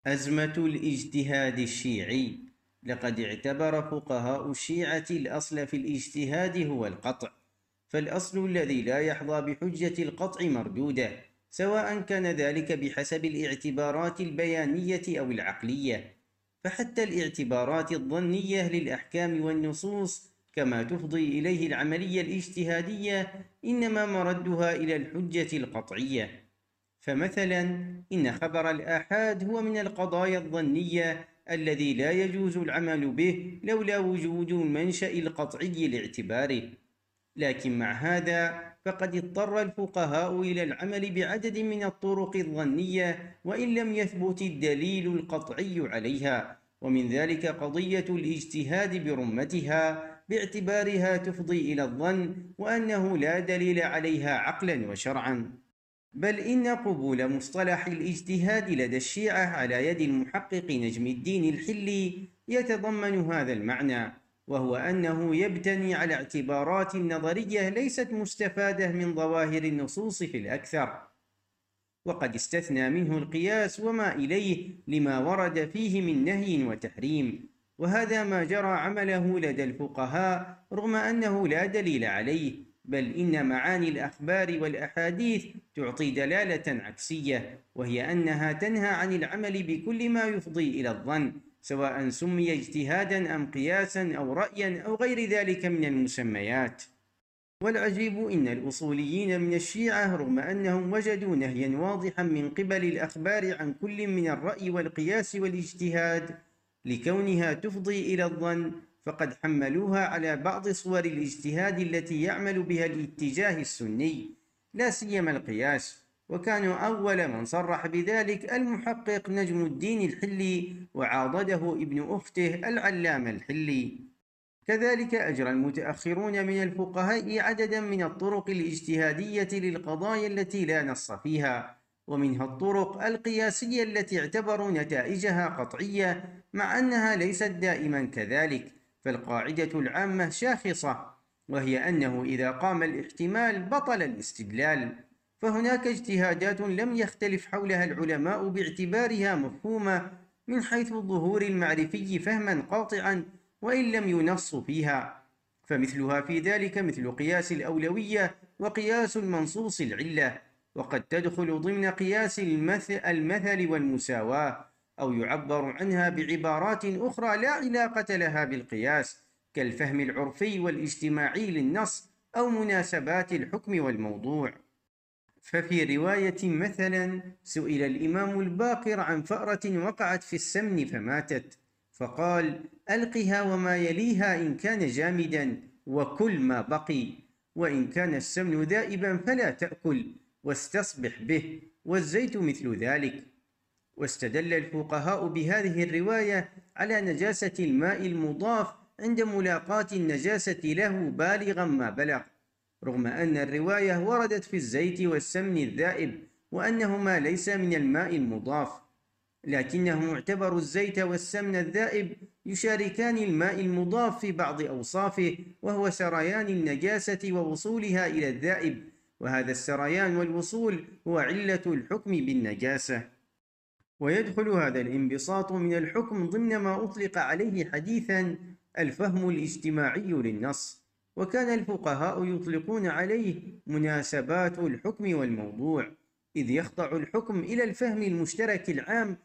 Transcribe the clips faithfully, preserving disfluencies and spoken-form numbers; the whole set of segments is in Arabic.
أزمة الاجتهاد الشيعي. لقد اعتبر فقهاء الشيعة الأصل في الاجتهاد هو القطع، فالأصل الذي لا يحظى بحجة القطع مردودة، سواء كان ذلك بحسب الاعتبارات البيانية أو العقلية. فحتى الاعتبارات الظنية للأحكام والنصوص كما تفضي إليه العملية الاجتهادية إنما مردها إلى الحجة القطعية. فمثلا إن خبر الآحاد هو من القضايا الظنية الذي لا يجوز العمل به لولا وجود المنشأ القطعي لاعتباره. لكن مع هذا فقد اضطر الفقهاء إلى العمل بعدد من الطرق الظنية وإن لم يثبت الدليل القطعي عليها، ومن ذلك قضية الاجتهاد برمتها، باعتبارها تفضي إلى الظن وأنه لا دليل عليها عقلا وشرعا. بل إن قبول مصطلح الاجتهاد لدى الشيعة على يد المحقق نجم الدين الحلي يتضمن هذا المعنى، وهو أنه يبتني على اعتبارات نظرية ليست مستفادة من ظواهر النصوص في الأكثر، وقد استثنى منه القياس وما إليه لما ورد فيه من نهي وتحريم، وهذا ما جرى عمله لدى الفقهاء رغم أنه لا دليل عليه، بل إن معاني الأخبار والأحاديث تعطي دلالة عكسية، وهي أنها تنهى عن العمل بكل ما يفضي إلى الظن، سواء سمي اجتهادا أم قياسا أو رأيا أو غير ذلك من المسميات. والعجيب إن الأصوليين من الشيعة رغم أنهم وجدوا نهيا واضحا من قبل الأخبار عن كل من الرأي والقياس والاجتهاد لكونها تفضي إلى الظن، فقد حملوها على بعض صور الاجتهاد التي يعمل بها الاتجاه السني، لا سيما القياس، وكانوا أول من صرح بذلك المحقق نجم الدين الحلي، وعاضده ابن أخته العلامة الحلي. كذلك أجرى المتأخرون من الفقهاء عددا من الطرق الاجتهادية للقضايا التي لا نص فيها، ومنها الطرق القياسية التي اعتبروا نتائجها قطعية مع أنها ليست دائما كذلك، فالقاعدة العامة شاخصة، وهي أنه إذا قام الاحتمال بطل الاستدلال. فهناك اجتهادات لم يختلف حولها العلماء باعتبارها مفهومة من حيث الظهور المعرفي فهما قاطعا وإن لم ينص فيها، فمثلها في ذلك مثل قياس الأولوية وقياس المنصوص العلة، وقد تدخل ضمن قياس المثل والمساواة، أو يعبر عنها بعبارات أخرى لا علاقة لها بالقياس، كالفهم العرفي والاجتماعي للنص أو مناسبات الحكم والموضوع. ففي رواية مثلا سئل الإمام الباقر عن فأرة وقعت في السمن فماتت، فقال: ألقها وما يليها إن كان جامدا وكل ما بقي، وإن كان السمن ذائبا فلا تأكل واستصبح به، والزيت مثل ذلك. واستدل الفقهاء بهذه الرواية على نجاسة الماء المضاف عند ملاقاة النجاسة له بالغا ما بلغ، رغم أن الرواية وردت في الزيت والسمن الذائب وأنهما ليس من الماء المضاف، لكنهم اعتبروا الزيت والسمن الذائب يشاركان الماء المضاف في بعض أوصافه، وهو سريان النجاسة ووصولها إلى الذائب، وهذا السريان والوصول هو علة الحكم بالنجاسة. ويدخل هذا الانبساط من الحكم ضمن ما أطلق عليه حديثا الفهم الاجتماعي للنص، وكان الفقهاء يطلقون عليه مناسبات الحكم والموضوع، إذ يخضع الحكم إلى الفهم المشترك العام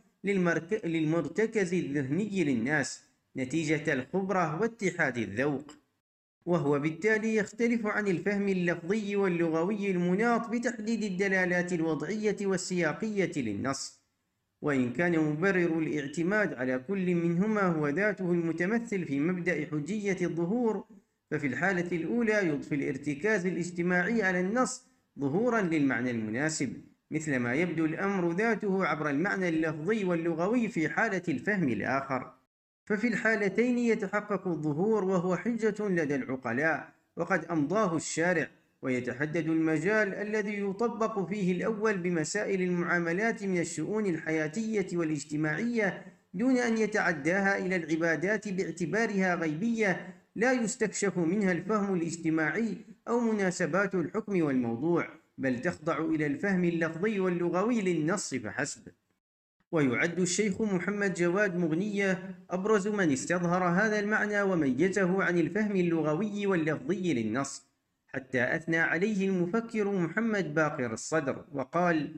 للمرتكز الذهني للناس نتيجة الخبرة واتحاد الذوق، وهو بالتالي يختلف عن الفهم اللفظي واللغوي المناط بتحديد الدلالات الوضعية والسياقية للنص. وإن كان مبرر الاعتماد على كل منهما هو ذاته المتمثل في مبدأ حجية الظهور، ففي الحالة الأولى يضفي الارتكاز الاجتماعي على النص ظهورا للمعنى المناسب، مثلما يبدو الأمر ذاته عبر المعنى اللفظي واللغوي في حالة الفهم الآخر. ففي الحالتين يتحقق الظهور وهو حجة لدى العقلاء وقد أمضاه الشارع، ويتحدد المجال الذي يطبق فيه الأول بمسائل المعاملات من الشؤون الحياتية والاجتماعية دون أن يتعداها إلى العبادات باعتبارها غيبية لا يستكشف منها الفهم الاجتماعي أو مناسبات الحكم والموضوع، بل تخضع إلى الفهم اللفظي واللغوي للنص فحسب. ويعد الشيخ محمد جواد مغنية أبرز من استظهر هذا المعنى وميزه عن الفهم اللغوي واللفظي للنص، حتى أثنى عليه المفكر محمد باقر الصدر وقال: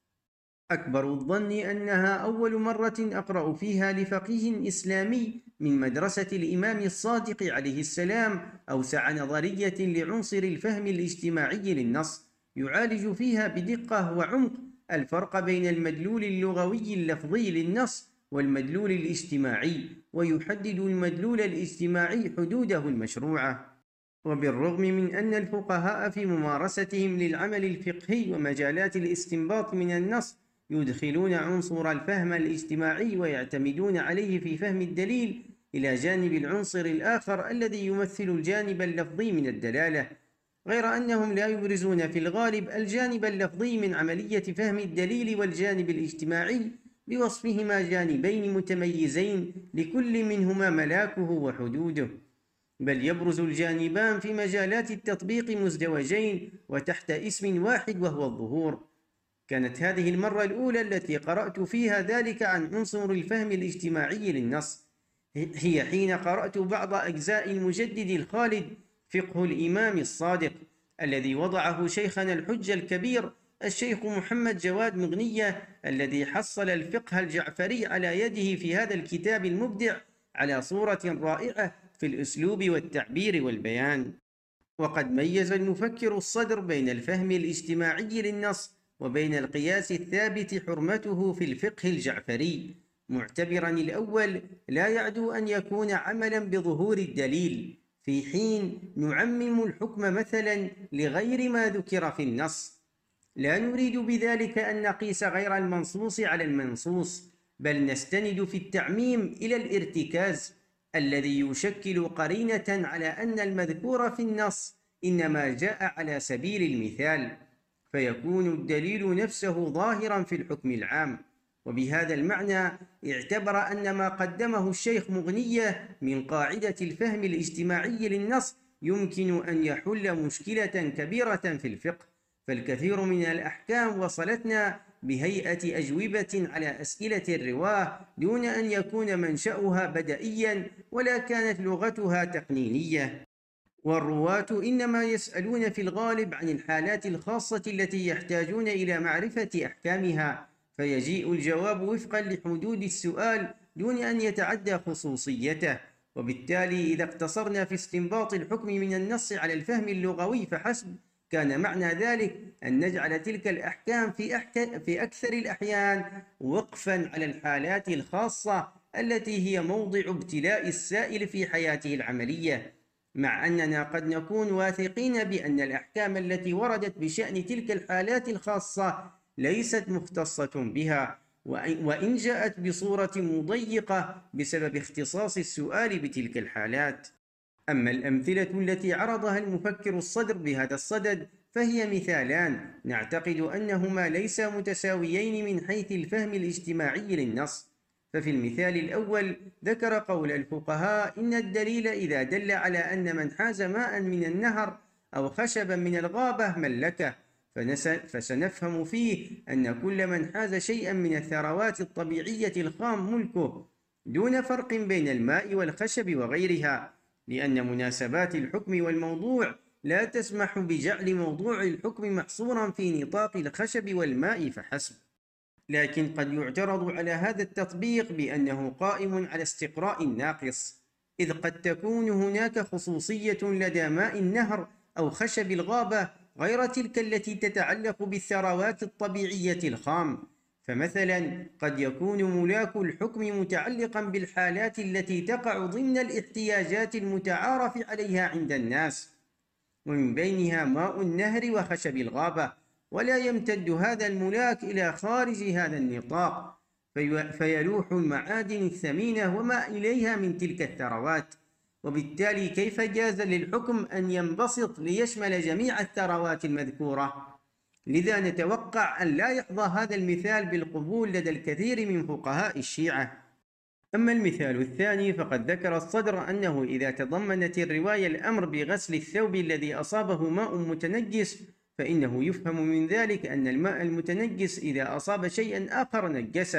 أكبر الظن أنها أول مرة أقرأ فيها لفقيه إسلامي من مدرسة الإمام الصادق عليه السلام أوسع نظرية لعنصر الفهم الاجتماعي للنص، يعالج فيها بدقة وعمق الفرق بين المدلول اللغوي اللفظي للنص والمدلول الاجتماعي، ويحدد المدلول الاجتماعي حدوده المشروعة. وبالرغم من أن الفقهاء في ممارستهم للعمل الفقهي ومجالات الاستنباط من النص يدخلون عنصر الفهم الاجتماعي ويعتمدون عليه في فهم الدليل إلى جانب العنصر الآخر الذي يمثل الجانب اللفظي من الدلالة، غير أنهم لا يبرزون في الغالب الجانب اللفظي من عملية فهم الدليل والجانب الاجتماعي بوصفهما جانبين متميزين لكل منهما ملاكه وحدوده، بل يبرز الجانبان في مجالات التطبيق مزدوجين وتحت اسم واحد وهو الظهور. كانت هذه المرة الأولى التي قرأت فيها ذلك عن عنصر الفهم الاجتماعي للنص، هي حين قرأت بعض أجزاء المجدد الخالد فقه الإمام الصادق الذي وضعه شيخنا الحجة الكبير الشيخ محمد جواد مغنية، الذي حصل الفقه الجعفري على يده في هذا الكتاب المبدع على صورة رائعة في الأسلوب والتعبير والبيان. وقد ميز المفكر الصدر بين الفهم الاجتماعي للنص وبين القياس الثابت حرمته في الفقه الجعفري، معتبرا الأول لا يعدو أن يكون عملا بظهور الدليل، في حين نعمم الحكم مثلا لغير ما ذكر في النص. لا نريد بذلك أن نقيس غير المنصوص على المنصوص، بل نستند في التعميم إلى الارتكاز الذي يشكل قرينة على أن المذكور في النص إنما جاء على سبيل المثال، فيكون الدليل نفسه ظاهرا في الحكم العام. وبهذا المعنى اعتبر أن ما قدمه الشيخ مغنية من قاعدة الفهم الاجتماعي للنص يمكن أن يحل مشكلة كبيرة في الفقه، فالكثير من الأحكام وصلتنا بهيئة أجوبة على أسئلة الرواه دون أن يكون منشأها بدئيا ولا كانت لغتها تقنينية، والرواة إنما يسألون في الغالب عن الحالات الخاصة التي يحتاجون إلى معرفة أحكامها، فيجيء الجواب وفقا لحدود السؤال دون أن يتعدى خصوصيته. وبالتالي إذا اقتصرنا في استنباط الحكم من النص على الفهم اللغوي فحسب، كان معنى ذلك أن نجعل تلك الأحكام في, أحك... في أكثر الأحيان وقفا على الحالات الخاصة التي هي موضع ابتلاء السائل في حياته العملية، مع أننا قد نكون واثقين بأن الأحكام التي وردت بشأن تلك الحالات الخاصة ليست مختصة بها، وإن جاءت بصورة مضيقة بسبب اختصاص السؤال بتلك الحالات. أما الأمثلة التي عرضها المفكر الصدر بهذا الصدد فهي مثالان نعتقد أنهما ليسا متساويين من حيث الفهم الاجتماعي للنص. ففي المثال الأول ذكر قول الفقهاء إن الدليل إذا دل على أن من حاز ماء من النهر أو خشبا من الغابة ملكه، فسنفهم فيه أن كل من حاز شيئا من الثروات الطبيعية الخام ملكه، دون فرق بين الماء والخشب وغيرها، لأن مناسبات الحكم والموضوع لا تسمح بجعل موضوع الحكم محصورا في نطاق الخشب والماء فحسب. لكن قد يعترض على هذا التطبيق بأنه قائم على استقراء ناقص، إذ قد تكون هناك خصوصية لدى ماء النهر أو خشب الغابة غير تلك التي تتعلق بالثروات الطبيعية الخام، فمثلا قد يكون ملاك الحكم متعلقا بالحالات التي تقع ضمن الاحتياجات المتعارف عليها عند الناس، ومن بينها ماء النهر وخشب الغابة، ولا يمتد هذا الملاك إلى خارج هذا النطاق، فيلوح المعادن الثمينة وما إليها من تلك الثروات، وبالتالي كيف جاز للحكم أن ينبسط ليشمل جميع الثروات المذكورة؟ لذا نتوقع أن لا يحظى هذا المثال بالقبول لدى الكثير من فقهاء الشيعة. أما المثال الثاني فقد ذكر الصدر أنه إذا تضمنت الرواية الأمر بغسل الثوب الذي أصابه ماء متنجس، فإنه يفهم من ذلك أن الماء المتنجس إذا أصاب شيئا آخر نجسه،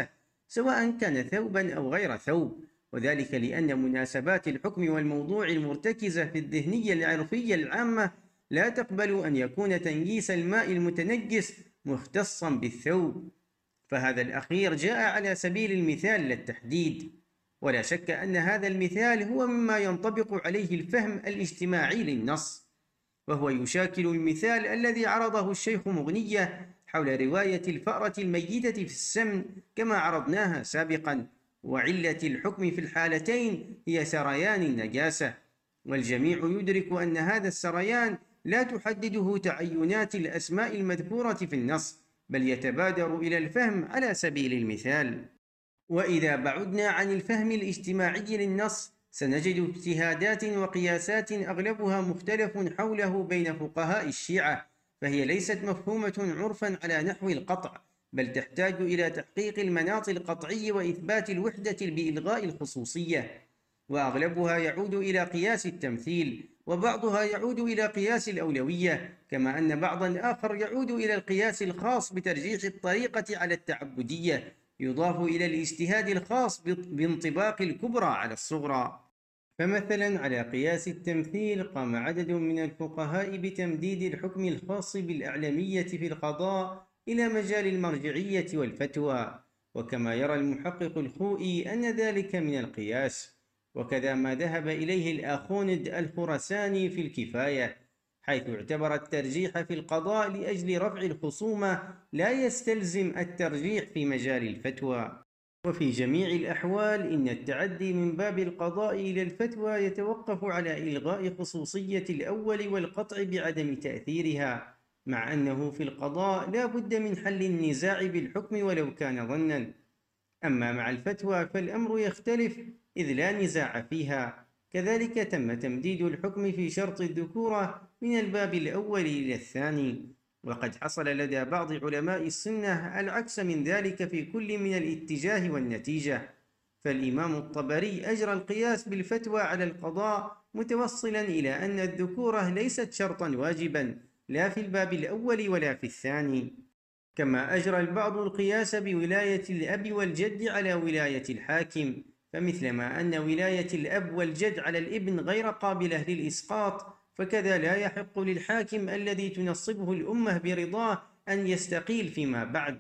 سواء كان ثوبا أو غير ثوب، وذلك لأن مناسبات الحكم والموضوع المرتكزة في الذهنية العرفية العامة لا تقبل أن يكون تنجيس الماء المتنجس مختصا بالثوب، فهذا الأخير جاء على سبيل المثال للتحديد. ولا شك أن هذا المثال هو مما ينطبق عليه الفهم الاجتماعي للنص، وهو يشاكل المثال الذي عرضه الشيخ مغنية حول رواية الفأرة الميتة في السمن كما عرضناها سابقا، وعلة الحكم في الحالتين هي سريان النجاسة، والجميع يدرك أن هذا السريان لا تحدده تعينات الأسماء المذكورة في النص، بل يتبادر إلى الفهم على سبيل المثال. وإذا بعدنا عن الفهم الاجتماعي للنص سنجد اجتهادات وقياسات أغلبها مختلف حوله بين فقهاء الشيعة، فهي ليست مفهومة عرفا على نحو القطع، بل تحتاج إلى تحقيق المناط القطعي وإثبات الوحدة بإلغاء الخصوصية، وأغلبها يعود إلى قياس التمثيل، وبعضها يعود إلى قياس الأولوية، كما أن بعضا آخر يعود إلى القياس الخاص بترجيح الطريقة على التعبدية، يضاف إلى الاجتهاد الخاص بانطباق الكبرى على الصغرى. فمثلا على قياس التمثيل قام عدد من الفقهاء بتمديد الحكم الخاص بالأعلمية في القضاء إلى مجال المرجعية والفتوى، وكما يرى المحقق الخوئي أن ذلك من القياس، وكذا ما ذهب إليه الآخوند الخرساني في الكفاية، حيث اعتبر الترجيح في القضاء لأجل رفع الخصومة لا يستلزم الترجيح في مجال الفتوى. وفي جميع الأحوال إن التعدي من باب القضاء إلى الفتوى يتوقف على إلغاء خصوصية الأول والقطع بعدم تأثيرها، مع أنه في القضاء لا بد من حل النزاع بالحكم ولو كان ظنا. أما مع الفتوى فالأمر يختلف إذ لا نزاع فيها. كذلك تم تمديد الحكم في شرط الذكورة من الباب الأول إلى الثاني، وقد حصل لدى بعض علماء السنة العكس من ذلك في كل من الاتجاه والنتيجة، فالإمام الطبري أجرى القياس بالفتوى على القضاء متوصلا إلى أن الذكورة ليست شرطا واجبا لا في الباب الأول ولا في الثاني. كما أجرى البعض القياس بولاية الأب والجد على ولاية الحاكم، فمثلما أن ولاية الأب والجد على الابن غير قابلة للإسقاط، فكذا لا يحق للحاكم الذي تنصبه الأمة برضاه أن يستقيل فيما بعد.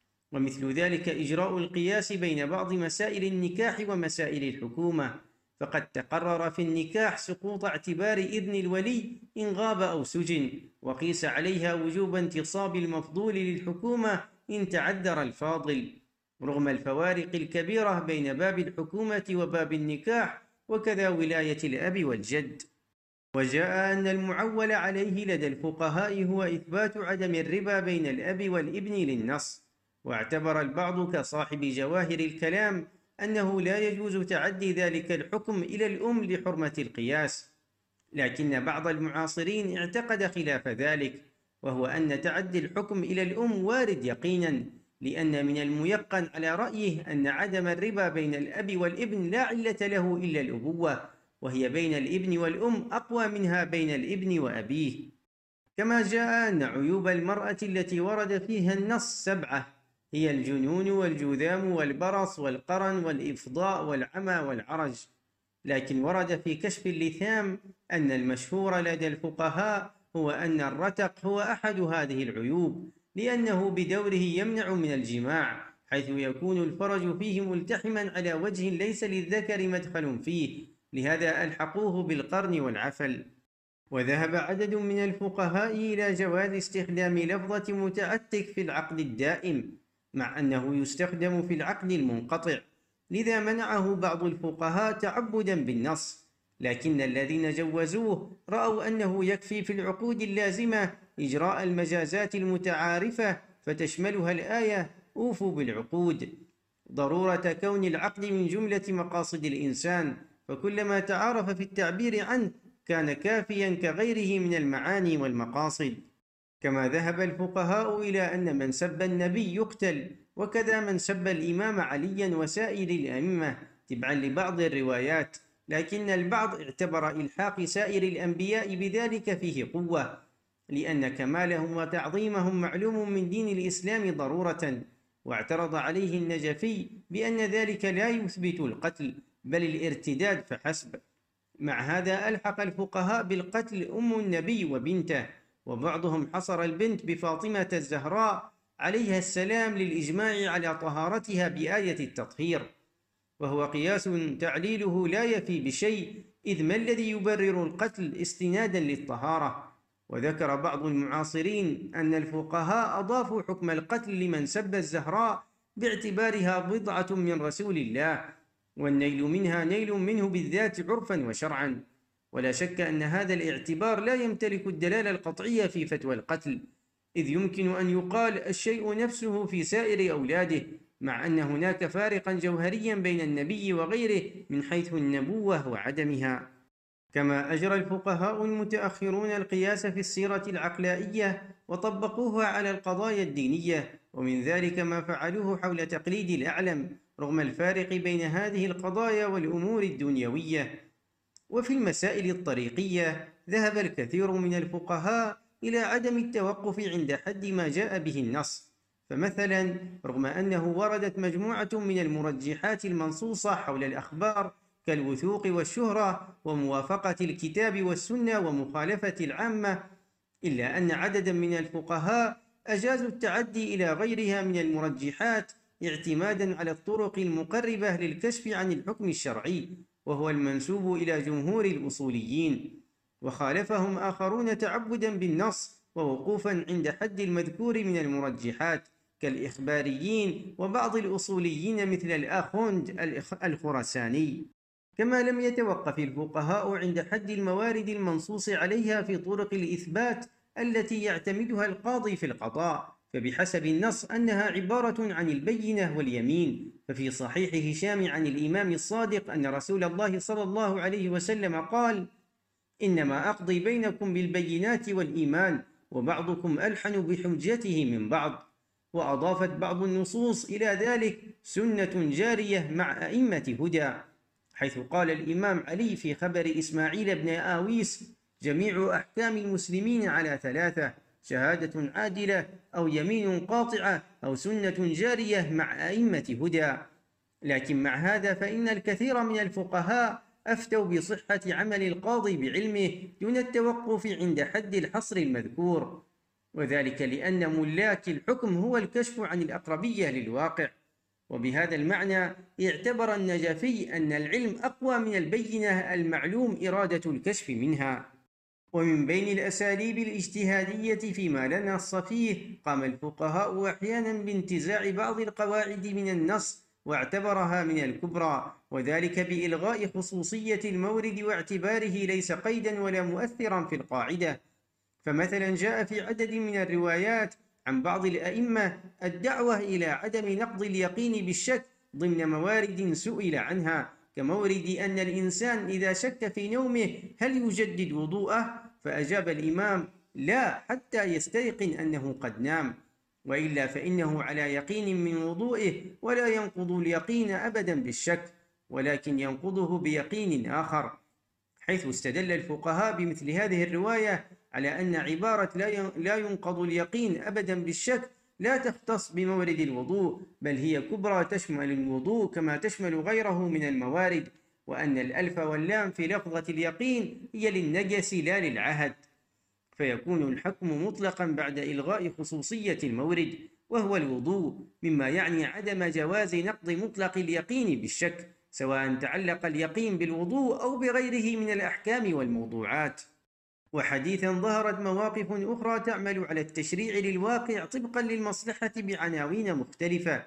ومثل ذلك إجراء القياس بين بعض مسائل النكاح ومسائل الحكومة، فقد تقرر في النكاح سقوط اعتبار إذن الولي إن غاب أو سجن، وقيس عليها وجوب انتصاب المفضول للحكومة إن تعذر الفاضل، رغم الفوارق الكبيرة بين باب الحكومة وباب النكاح، وكذا ولاية الأب والجد. وجاء أن المعول عليه لدى الفقهاء هو إثبات عدم الربا بين الأب والابن للنص، واعتبر البعض كصاحب جواهر الكلام أنه لا يجوز تعدي ذلك الحكم إلى الأم لحرمة القياس، لكن بعض المعاصرين اعتقد خلاف ذلك، وهو أن تعدي الحكم إلى الأم وارد يقينا، لأن من الميقن على رأيه أن عدم الربا بين الأب والابن لا علة له إلا الأبوة، وهي بين الابن والأم أقوى منها بين الابن وأبيه. كما جاء أن عيوب المرأة التي ورد فيها النص سبعة، هي الجنون والجذام والبرص والقرن والإفضاء والعمى والعرج، لكن ورد في كشف اللثام أن المشهور لدى الفقهاء هو أن الرتق هو أحد هذه العيوب، لأنه بدوره يمنع من الجماع، حيث يكون الفرج فيه ملتحما على وجه ليس للذكر مدخل فيه، لهذا ألحقوه بالقرن والعفل. وذهب عدد من الفقهاء إلى جواز استخدام لفظة متعتق في العقد الدائم، مع أنه يستخدم في العقد المنقطع، لذا منعه بعض الفقهاء تعبدا بالنص، لكن الذين جوزوه رأوا أنه يكفي في العقود اللازمة إجراء المجازات المتعارفة فتشملها الآية أوفوا بالعقود، ضرورة كون العقد من جملة مقاصد الإنسان، فكلما تعارف في التعبير عنه كان كافيا كغيره من المعاني والمقاصد. كما ذهب الفقهاء إلى أن من سب النبي يقتل، وكذا من سب الإمام عليا وسائر الأئمة تبعا لبعض الروايات، لكن البعض اعتبر إلحاق سائر الأنبياء بذلك فيه قوة، لأن كمالهم وتعظيمهم معلوم من دين الإسلام ضرورة، واعترض عليه النجفي بأن ذلك لا يثبت القتل بل الارتداد فحسب. مع هذا ألحق الفقهاء بالقتل أم النبي وبنته، وبعضهم حصر البنت بفاطمة الزهراء عليها السلام للإجماع على طهارتها بآية التطهير، وهو قياس تعليله لا يفي بشيء، إذ ما الذي يبرر القتل استنادا للطهارة؟ وذكر بعض المعاصرين أن الفقهاء أضافوا حكم القتل لمن سب الزهراء باعتبارها بضعة من رسول الله، والنيل منها نيل منه بالذات عرفا وشرعا. ولا شك أن هذا الاعتبار لا يمتلك الدلالة القطعية في فتوى القتل، إذ يمكن أن يقال الشيء نفسه في سائر أولاده، مع أن هناك فارقا جوهريا بين النبي وغيره من حيث النبوة وعدمها. كما أجرى الفقهاء المتأخرون القياس في السيرة العقلائية وطبقوها على القضايا الدينية، ومن ذلك ما فعلوه حول تقليد الأعلم رغم الفارق بين هذه القضايا والأمور الدنيوية. وفي المسائل الطريقية ذهب الكثير من الفقهاء إلى عدم التوقف عند حد ما جاء به النص، فمثلا رغم أنه وردت مجموعة من المرجحات المنصوصة حول الأخبار كالوثوق والشهرة وموافقة الكتاب والسنة ومخالفة العامة، إلا أن عددا من الفقهاء أجازوا التعدي إلى غيرها من المرجحات اعتمادا على الطرق المقربة للكشف عن الحكم الشرعي، وهو المنسوب إلى جمهور الأصوليين، وخالفهم آخرون تعبدا بالنص ووقوفا عند حد المذكور من المرجحات كالإخباريين وبعض الأصوليين مثل الآخوند الخراساني. كما لم يتوقف الفقهاء عند حد الموارد المنصوص عليها في طرق الإثبات التي يعتمدها القاضي في القضاء، فبحسب النص أنها عبارة عن البينة واليمين. ففي صحيح هشام عن الإمام الصادق أن رسول الله صلى الله عليه وسلم قال: إنما أقضي بينكم بالبينات والإيمان، وبعضكم ألحن بحجته من بعض. وأضافت بعض النصوص إلى ذلك سنة جارية مع أئمة هدى، حيث قال الإمام علي في خبر إسماعيل بن آويس: جميع أحكام المسلمين على ثلاثة: شهادة عادلة أو يمين قاطعة أو سنة جارية مع أئمة هدى. لكن مع هذا فإن الكثير من الفقهاء أفتوا بصحة عمل القاضي بعلمه دون التوقف عند حد الحصر المذكور، وذلك لأن ملاك الحكم هو الكشف عن الأقربية للواقع. وبهذا المعنى اعتبر النجفي أن العلم أقوى من البينة المعلوم إرادة الكشف منها. ومن بين الأساليب الاجتهادية فيما لا نص فيه قام الفقهاء أحيانا بانتزاع بعض القواعد من النص واعتبرها من الكبرى، وذلك بإلغاء خصوصية المورد واعتباره ليس قيدا ولا مؤثرا في القاعدة. فمثلا جاء في عدد من الروايات عن بعض الأئمة الدعوة إلى عدم نقض اليقين بالشك ضمن موارد سئل عنها، كمورد أن الإنسان إذا شك في نومه هل يجدد وضوءه، فأجاب الإمام: لا، حتى يستيقن أنه قد نام، وإلا فإنه على يقين من وضوئه، ولا ينقض اليقين أبدا بالشك، ولكن ينقضه بيقين آخر. حيث استدل الفقهاء بمثل هذه الرواية على أن عبارة لا ينقض اليقين أبدا بالشك لا تختص بمورد الوضوء، بل هي كبرى تشمل الوضوء كما تشمل غيره من الموارد، وأن الألف واللام في لفظة اليقين هي للنجس لا للعهد، فيكون الحكم مطلقا بعد إلغاء خصوصية المورد وهو الوضوء، مما يعني عدم جواز نقض مطلق اليقين بالشك، سواء تعلق اليقين بالوضوء أو بغيره من الأحكام والموضوعات. وحديثا ظهرت مواقف أخرى تعمل على التشريع للواقع طبقا للمصلحة بعناوين مختلفة،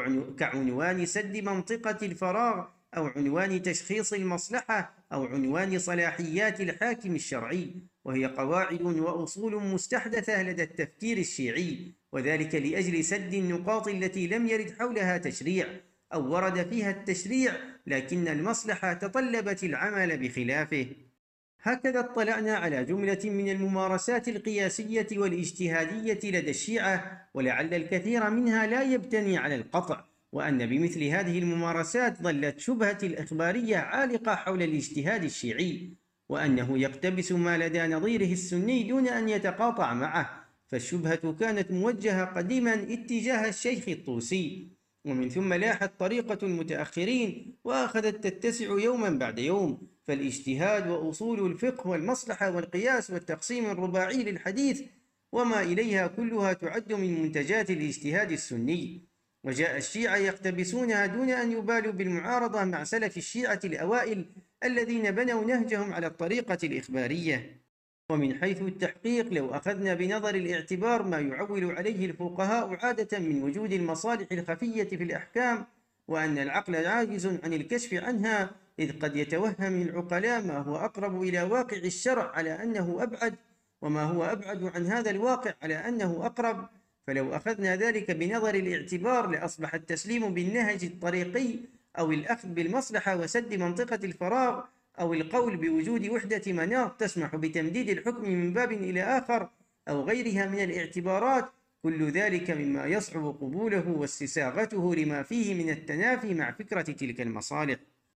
كعنوان سد منطقة الفراغ، أو عنوان تشخيص المصلحة، أو عنوان صلاحيات الحاكم الشرعي، وهي قواعد وأصول مستحدثة لدى التفكير الشيعي، وذلك لأجل سد النقاط التي لم يرد حولها تشريع أو ورد فيها التشريع لكن المصلحة تطلبت العمل بخلافه. هكذا اطلعنا على جملة من الممارسات القياسية والاجتهادية لدى الشيعة، ولعل الكثير منها لا يبتني على القطع، وأن بمثل هذه الممارسات ظلت شبهة الإخبارية عالقة حول الاجتهاد الشيعي، وأنه يقتبس ما لدى نظيره السني دون أن يتقاطع معه، فالشبهة كانت موجهة قديما اتجاه الشيخ الطوسي، ومن ثم لاحت طريقة المتأخرين وأخذت تتسع يوما بعد يوم، فالاجتهاد وأصول الفقه والمصلحة والقياس والتقسيم الرباعي للحديث وما إليها كلها تعد من منتجات الاجتهاد السني. وجاء الشيعة يقتبسونها دون أن يبالوا بالمعارضة مع سلف الشيعة الأوائل الذين بنوا نهجهم على الطريقة الإخبارية. ومن حيث التحقيق، لو أخذنا بنظر الاعتبار ما يعول عليه الفقهاء عادة من وجود المصالح الخفية في الأحكام، وأن العقل عاجز عن الكشف عنها، إذ قد يتوهم العقلاء ما هو أقرب إلى واقع الشرع على أنه أبعد، وما هو أبعد عن هذا الواقع على أنه أقرب. فلو أخذنا ذلك بنظر الاعتبار لأصبح التسليم بالنهج الطريقي أو الأخذ بالمصلحة وسد منطقة الفراغ أو القول بوجود وحدة مناط تسمح بتمديد الحكم من باب إلى آخر أو غيرها من الاعتبارات، كل ذلك مما يصعب قبوله واستساغته لما فيه من التنافي مع فكرة تلك المصالح.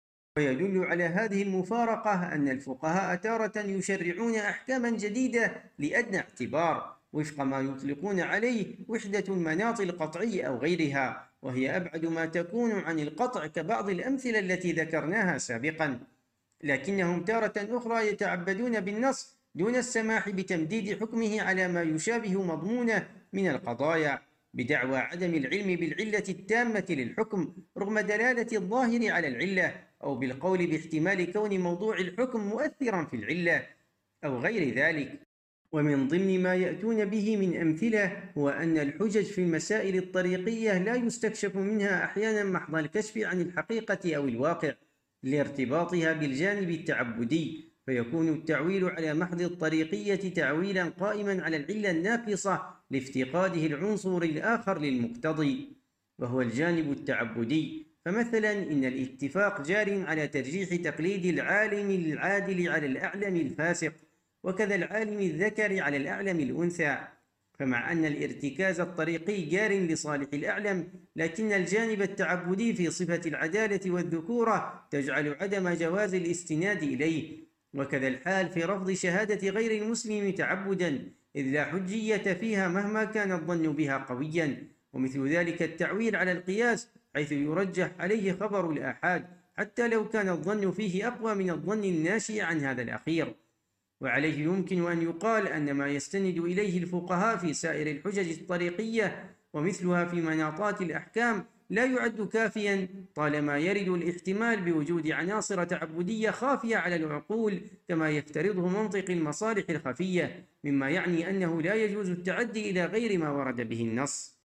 ويدل على هذه المفارقة أن الفقهاء تارة يشرعون أحكاما جديدة لأدنى اعتبار وفق ما يطلقون عليه وحدة المناط القطعي أو غيرها، وهي أبعد ما تكون عن القطع كبعض الأمثلة التي ذكرناها سابقا. لكنهم تارة أخرى يتعبدون بالنص دون السماح بتمديد حكمه على ما يشابه مضمونه من القضايا، بدعوى عدم العلم بالعلة التامة للحكم رغم دلالة الظاهر على العلة، أو بالقول باحتمال كون موضوع الحكم مؤثرا في العلة أو غير ذلك. ومن ضمن ما يأتون به من أمثلة هو أن الحجج في المسائل الطريقية لا يستكشف منها أحيانا محض الكشف عن الحقيقة أو الواقع لارتباطها بالجانب التعبدي، فيكون التعويل على محض الطريقية تعويلا قائما على العلة الناقصة لافتقاده العنصر الآخر للمقتضي وهو الجانب التعبدي. فمثلا إن الاتفاق جار على ترجيح تقليد العالم العادل على الأعلم الفاسق، وكذا العالم الذكر على الأعلم الأنثى. فمع أن الارتكاز الطريقي جار لصالح الأعلم، لكن الجانب التعبدي في صفة العدالة والذكورة تجعل عدم جواز الاستناد إليه. وكذا الحال في رفض شهادة غير المسلم تعبدا، إذ لا حجية فيها مهما كان الظن بها قويا. ومثل ذلك التعويل على القياس، حيث يرجح عليه خبر الآحاد حتى لو كان الظن فيه أقوى من الظن الناشئ عن هذا الأخير. وعليه يمكن أن يقال أن ما يستند إليه الفقهاء في سائر الحجج الطريقية ومثلها في مناطات الأحكام لا يعد كافيا طالما يرد الاحتمال بوجود عناصر تعبدية خافية على العقول كما يفترضه منطق المصالح الخفية، مما يعني أنه لا يجوز التعدي إلى غير ما ورد به النص.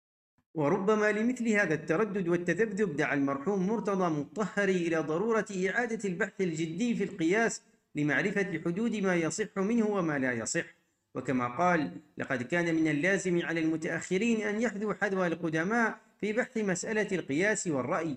وربما لمثل هذا التردد والتذبذب دعا المرحوم مرتضى مطهري إلى ضرورة إعادة البحث الجدي في القياس لمعرفة حدود ما يصح منه وما لا يصح. وكما قال: لقد كان من اللازم على المتأخرين أن يحذوا حذو القدماء في بحث مسألة القياس والرأي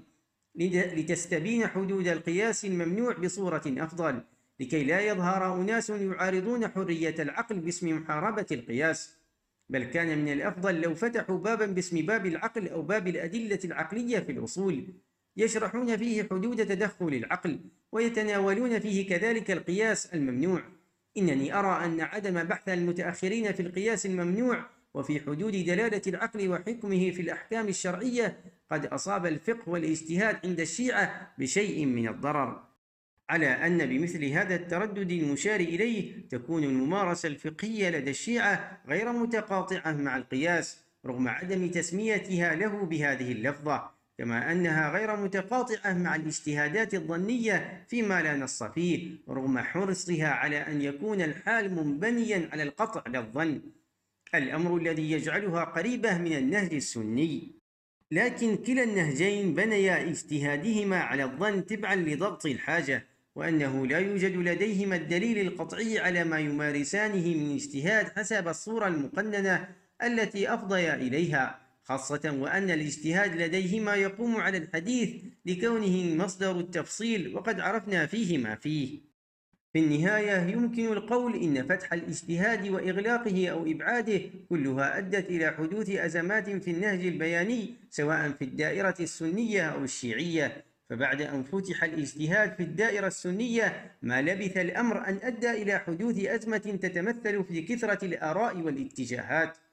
لتستبين حدود القياس الممنوع بصورة أفضل، لكي لا يظهر أناس يعارضون حرية العقل باسم محاربة القياس. بل كان من الأفضل لو فتحوا بابا باسم باب العقل أو باب الأدلة العقلية في الأصول، يشرحون فيه حدود تدخل العقل ويتناولون فيه كذلك القياس الممنوع. إنني أرى أن عدم بحث المتأخرين في القياس الممنوع وفي حدود دلالة العقل وحكمه في الأحكام الشرعية قد أصاب الفقه والاجتهاد عند الشيعة بشيء من الضرر، على أن بمثل هذا التردد المشار إليه تكون الممارسة الفقهية لدى الشيعة غير متقاطعة مع القياس رغم عدم تسميتها له بهذه اللفظة، كما أنها غير متقاطعة مع الاجتهادات الظنية فيما لا نص فيه رغم حرصها على أن يكون الحال منبنيا على القطع للظن، الأمر الذي يجعلها قريبة من النهج السني. لكن كلا النهجين بنيا اجتهادهما على الظن تبعا لضغط الحاجة، وأنه لا يوجد لديهما الدليل القطعي على ما يمارسانه من اجتهاد حسب الصورة المقننة التي أفضيا إليها، خاصة وأن الاجتهاد لديهما يقوم على الحديث لكونه مصدر التفصيل وقد عرفنا فيه ما فيه. في النهاية يمكن القول إن فتح الاجتهاد وإغلاقه أو إبعاده كلها أدت إلى حدوث أزمات في النهج البياني سواء في الدائرة السنية أو الشيعية. فبعد أن فتح الاجتهاد في الدائرة السنية ما لبث الأمر أن أدى إلى حدوث أزمة تتمثل في كثرة الآراء والاتجاهات،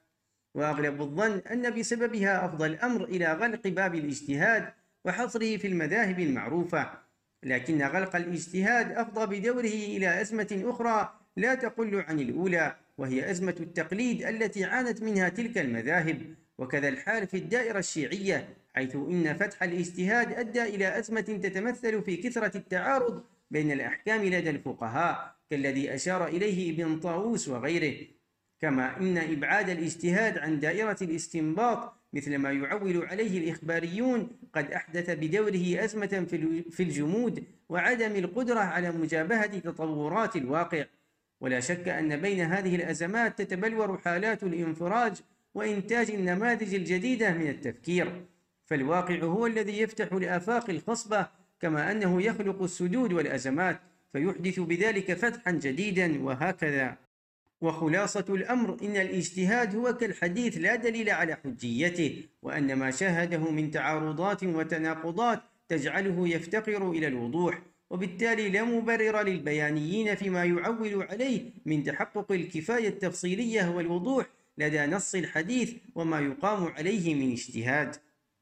وأغلب الظن أن بسببها أفضى الأمر إلى غلق باب الاجتهاد وحصره في المذاهب المعروفة، لكن غلق الاجتهاد أفضى بدوره إلى أزمة أخرى لا تقل عن الأولى، وهي أزمة التقليد التي عانت منها تلك المذاهب. وكذا الحال في الدائرة الشيعية، حيث إن فتح الاجتهاد أدى إلى أزمة تتمثل في كثرة التعارض بين الأحكام لدى الفقهاء كالذي أشار إليه ابن طاووس وغيره، كما إن إبعاد الاجتهاد عن دائرة الاستنباط مثل ما يعول عليه الإخباريون قد أحدث بدوره أزمة في الجمود وعدم القدرة على مجابهة تطورات الواقع. ولا شك أن بين هذه الأزمات تتبلور حالات الانفراج وإنتاج النماذج الجديدة من التفكير، فالواقع هو الذي يفتح الآفاق الخصبة، كما أنه يخلق السدود والأزمات فيحدث بذلك فتحا جديدا، وهكذا. وخلاصة الأمر إن الاجتهاد هو كالحديث لا دليل على حجيته، وأن ما شاهده من تعارضات وتناقضات تجعله يفتقر إلى الوضوح، وبالتالي لا مبرر للبيانيين فيما يعول عليه من تحقق الكفاية التفصيلية والوضوح لدى نص الحديث وما يقام عليه من اجتهاد.